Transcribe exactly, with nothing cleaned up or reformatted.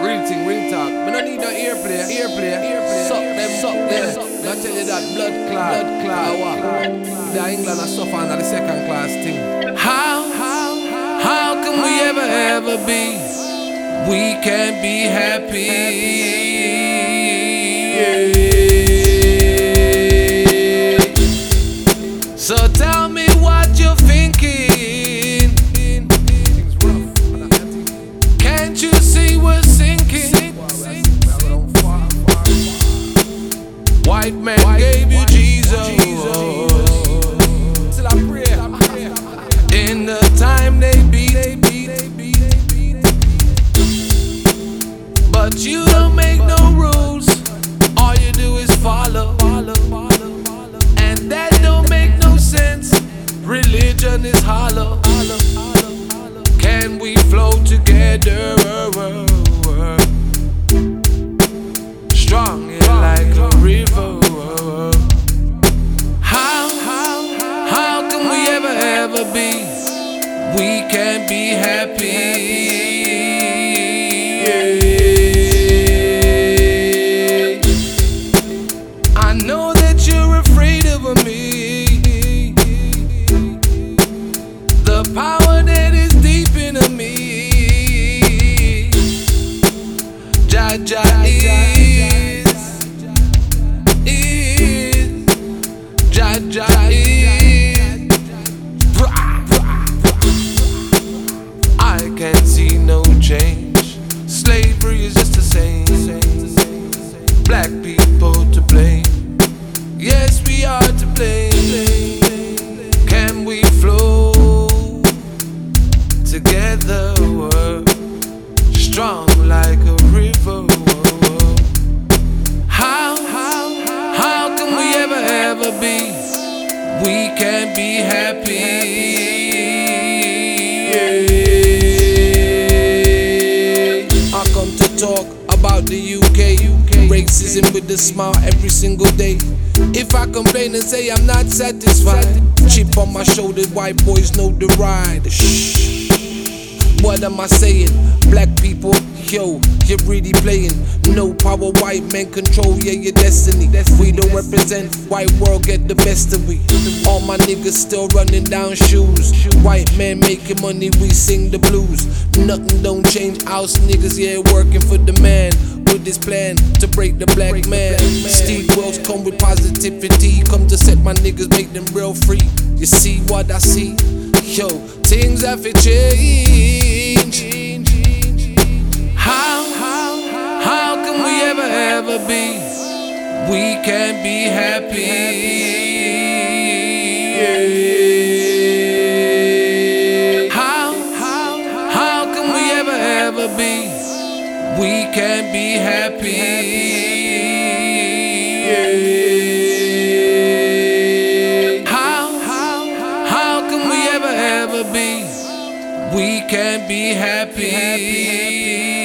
Real thing, real talk. But no need no earplay, earplay, earplay. Suck them, suck them. Not tell you that blood clot, blood clot. What? The England are suffer under the second class thing. How, how, how can we ever, ever be? We can't be happy. So tell me what you're thinking. Can't you see we're sinking? White man gave you Jesus. Till I pray. In the time they beat, but you don't make no rules. All you do is follow, and that don't make no sense. Religion is hollow. Can we flow together? Strong like a river. How, how, how can we ever, ever be? We can't be happy. I know that you're afraid of me. The power that is deep in me. Jah Jah is, is, Jah Jah is. I can't see no change. Slavery is just the same. Black people to blame. Yes, we are to blame. Can we flow together? Strong like a river. How, how, how can we ever, ever be? We can't be happy. I come to talk about the U K. Racism with a smile every single day. If I complain and say I'm not satisfied, chip on my shoulder, white boys know the ride. Shh. What am I saying? Black people, yo, you're really playing. No power, white men control, yeah, your destiny. We don't represent, white world get the best of we. All my niggas still running down shoes. White men making money, we sing the blues. Nothing don't change, house niggas, yeah, working for the man. With this plan to break the black man. Steve Wells come with positivity. Come to set my niggas, make them real free. You see what I see? Yo, things have to change. How, how, how can we ever, ever be? We can't be happy. How, how, how can we ever, ever be? We can't be happy. How, how, how can we ever, ever be? We can't be happy.